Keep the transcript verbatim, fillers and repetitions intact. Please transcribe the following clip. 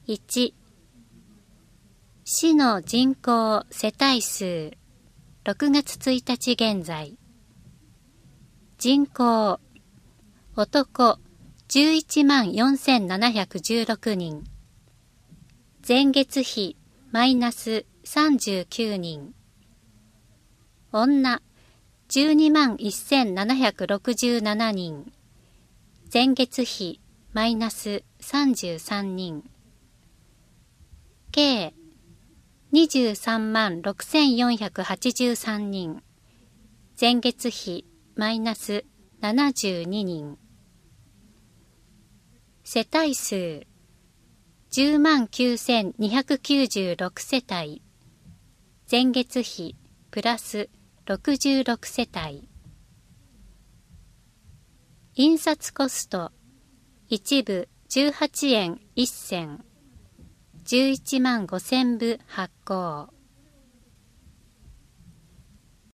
いち、市の人口世帯数ろくがつついたち現在。人口男じゅういちまんよんせんななひゃくじゅうろくにん。前月比マイナスさんじゅうきゅうにん。女じゅうにまんせんななひゃくろくじゅうななにん。前月比マイナスさんじゅうさんにん。計にじゅうさんまんろくせんよんひゃくはちじゅうさんにん。前月比マイナスななじゅうににん。世帯数じゅうまんきゅうせんにひゃくきゅうじゅうろくせたい。前月比プラスろくじゅうろくせたい。印刷コスト一部じゅうはちえんいっせん。じゅういちまんごせんぶ発行。